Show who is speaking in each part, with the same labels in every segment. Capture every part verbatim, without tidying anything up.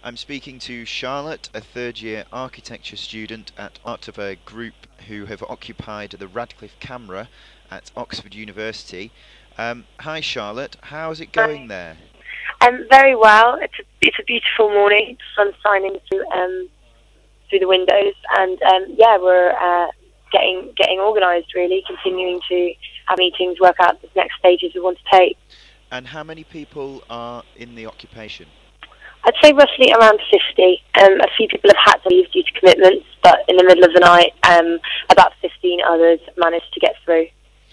Speaker 1: I'm speaking to Charlotte, a third-year architecture student at part of a group who have occupied the Radcliffe Camera at Oxford University. Um, hi Charlotte, how's it going there?
Speaker 2: Um, very well. It's a, it's a beautiful morning. Sun shining through um, through the windows, and um, yeah, we're uh, getting getting organised. Really, continuing to have meetings, work out the next stages we want to take.
Speaker 1: And how many people are in the occupation?
Speaker 2: I'd say roughly around fifty. Um, a few people have had to leave due to commitments, but in the middle of the night, um, about fifteen others managed to get through.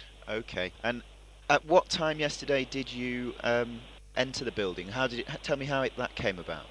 Speaker 1: Okay. And at what time yesterday did you um, enter the building? How did it? Tell me how it, that came about.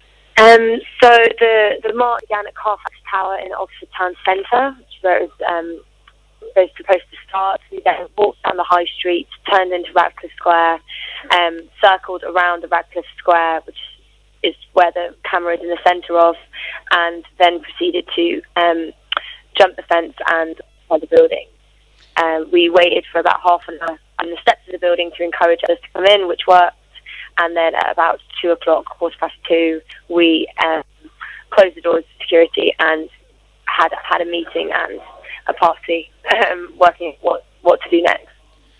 Speaker 2: Um, so the the march began at Carfax Tower in Oxford Town Centre, which is where it was, um, it was supposed to start. We then walked down the High Street, turned into Radcliffe Square, um, circled around the Radcliffe Square, which is where the camera is in the centre of, and then proceeded to um, jump the fence and by the building. Um, we waited for about half an hour on the steps of the building to encourage others to come in, which worked. And then at about two o'clock, quarter past two, we um, closed the doors to security and had had a meeting and a party, um, working out what what to do next.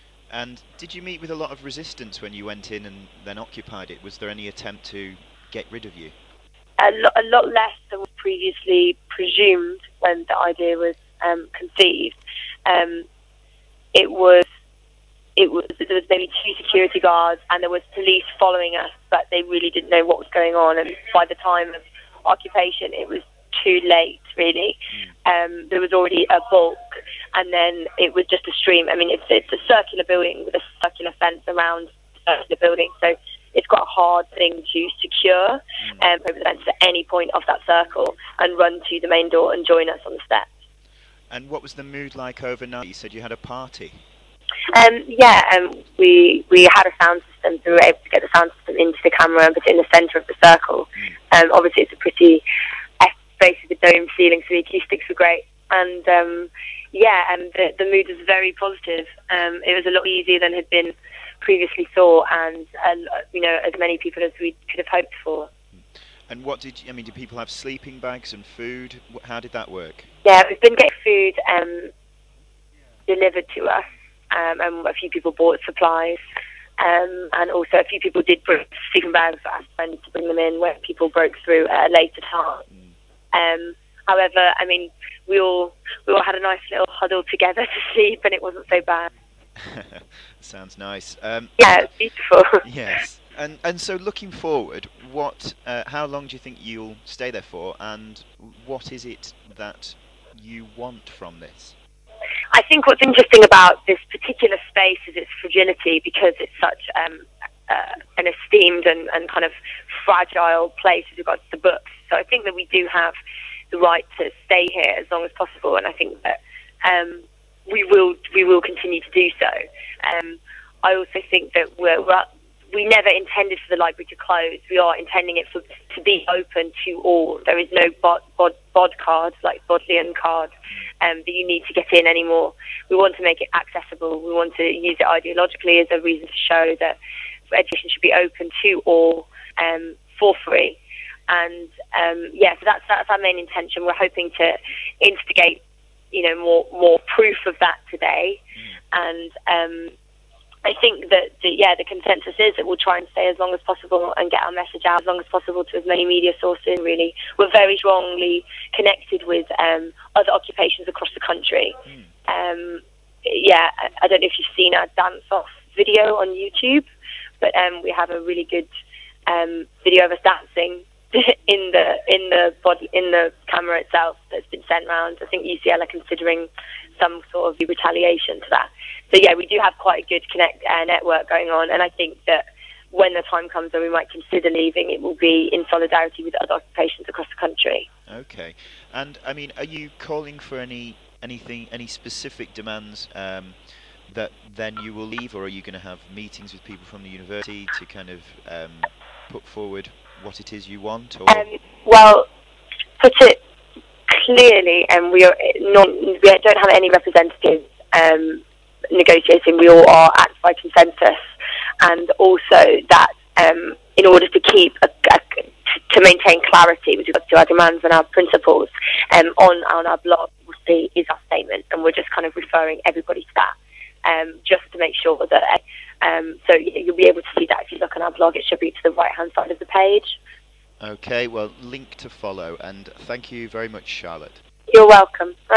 Speaker 1: And did you meet with a lot of resistance when you went in and then occupied it? Was there any attempt to get rid of you?
Speaker 2: A, lo- a lot less than was previously presumed when the idea was um, conceived. Um, it was. It was there was maybe two security guards and there was police following us, but they really didn't know what was going on. And by the time of occupation, it was too late. Really, um, there was already a bulk, and then it was just a stream. I mean, it's it's a circular building with a circular fence around the circular building, so it's quite a hard thing to secure um, over the fence at any point of that circle and run to the main door and join us on the steps.
Speaker 1: And what was the mood like overnight? You said you had a party.
Speaker 2: Um, yeah, um, we we had a sound system, so we were able to get the sound system into the camera, but in the centre of the circle. Um, obviously, it's a pretty space with a dome ceiling, so the acoustics were great. And um, yeah, and the, the mood was very positive. Um, it was a lot easier than had been previously thought, and uh, you know, as many people as we could have hoped for.
Speaker 1: And what did you, I mean? Did people have sleeping bags and food? How did that work?
Speaker 2: Yeah, we've been getting food um, delivered to us. Um, and a few people bought supplies, um, and also a few people did bring sleeping bags for us friends to bring them in when people broke through at a later time. Mm. Um, however, I mean, we all we all had a nice little huddle together to sleep, and it wasn't so bad.
Speaker 1: Sounds nice. Um,
Speaker 2: yeah, it's beautiful.
Speaker 1: Yes, and and so looking forward, what? Uh, how long do you think you'll stay there for, and what is it that you want from this?
Speaker 2: I think what's interesting about this particular space is its fragility, because it's such um, uh, an esteemed and, and kind of fragile place with regards to books. So I think that we do have the right to stay here as long as possible, and I think that um, we will we will continue to do so. Um, I also think that we're, we're we never intended for the library to close. We are intending it for, to be open to all. There is no bod, bod, bod card, like Bodleian card, um, that you need to get in anymore. We want to make it accessible. We want to use it ideologically as a reason to show that education should be open to all, um, for free. And um, yeah, so that's that's our main intention. We're hoping to instigate, you know, more more proof of that today, and. Um, I think that, the, yeah, the consensus is that we'll try and stay as long as possible and get our message out as long as possible to as many media sources, really. We're very strongly connected with um, other occupations across the country. Mm. Um, yeah, I, I don't know if you've seen our dance-off video on YouTube, but um, we have a really good um, video of us dancing in the in the body, in the camera itself that's been sent round. I think U C L are considering some sort of retaliation to that. So yeah, we do have quite a good connect uh, network going on, and I think that when the time comes that we might consider leaving, it will be in solidarity with other occupations across the country.
Speaker 1: Okay, and I mean, are you calling for any anything, any specific demands um, that then you will leave, or are you going to have meetings with people from the university to kind of um, put forward what it is you want? Or?
Speaker 2: Um, well, put it clearly, and um, we are not, we don't have any representatives um, negotiating. We all are act by consensus, and also that um, in order to keep a, a, to maintain clarity with regards to our demands and our principles, um, on, on our blog, we'll see is our statement, and we're just kind of referring everybody to that, um, just to make sure that, um, so you'll be able to see that if you look on our blog. It should be to the right-hand side of the page.
Speaker 1: Okay, well, link to follow, and thank you very much, Charlotte.
Speaker 2: You're welcome.